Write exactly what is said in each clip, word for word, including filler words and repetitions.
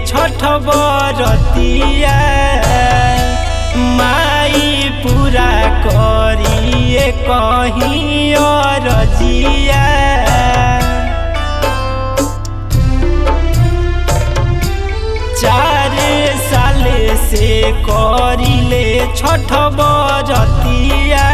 छठ बरतिया माई पूरा करिए कहीं और जिया। चार साल से करिले छठ बरतिया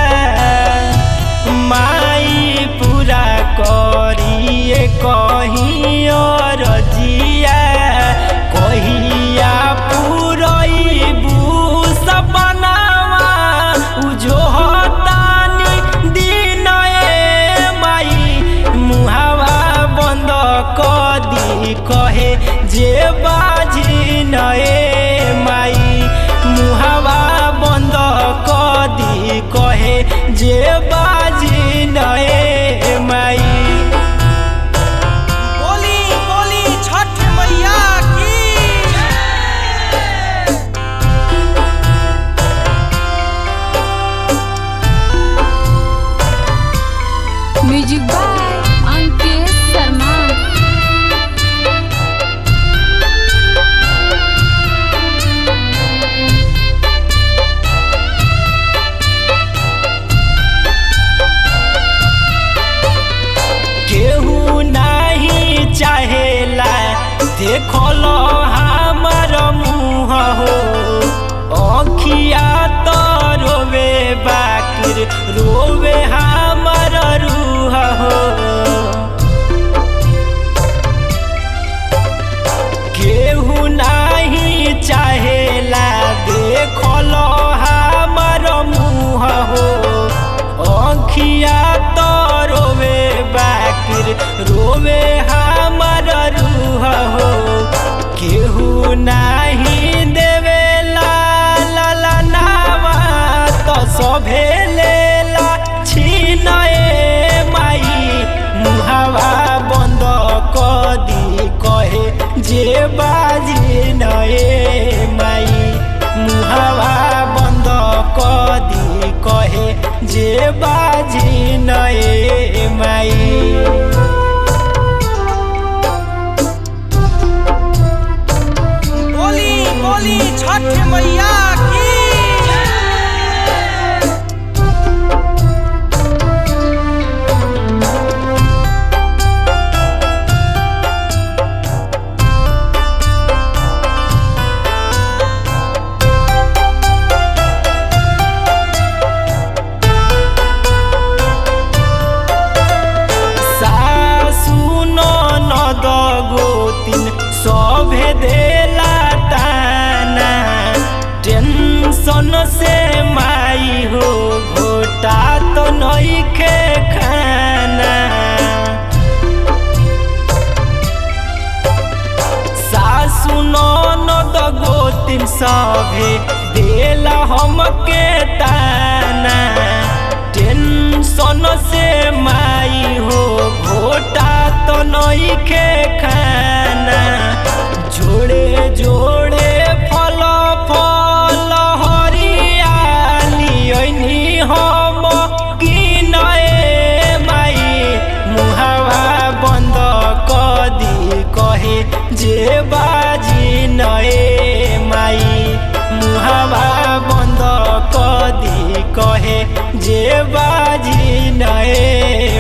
माई पूरा करिए कहीं और जिया। कहिया पूरईबू सपनावा उजोहतानी दिन ए माई मुहावा बंद कदी कहे जे बाजी नए माई मुहावा बंद कदी कहे जे बाजी नए माई। बोली बोली छठ मैया की म्यूजिक बाय अंकित शर्मा। केहू नहीं चाहेला देखल हमार मुँह हो अखिया तो रोवे बाकिर रोवे हमार रूह हो। केहू नहीं चाहेला देखल हमार मुँह हो अखिया तो रोवे बाकिर रोवे हमार रूह हो। केहू नहीं देवेला लाला नावा तो सभे लेला छीन ए माई मुहावा बंद कदी कहे जे बाजी नए माई मुहावा बंद कदी कहे जे बाजी नए माई। बोली बोली छठ मैया की गोतिन सभे देला ताना टेंशन से माई हो घोटा तो नइखे खाना। सासु ननद गोतिन सभे देला हमके ताना टेंशन से माई हो घोटा तो नइखे खाना। जोड़े जोड़े फल फल हरियाली ओइनी हम किनए माई मुहावा बंद कदी कहे जे बाजी नए माई मुहावा बंद कदी कहे जे बाजी नए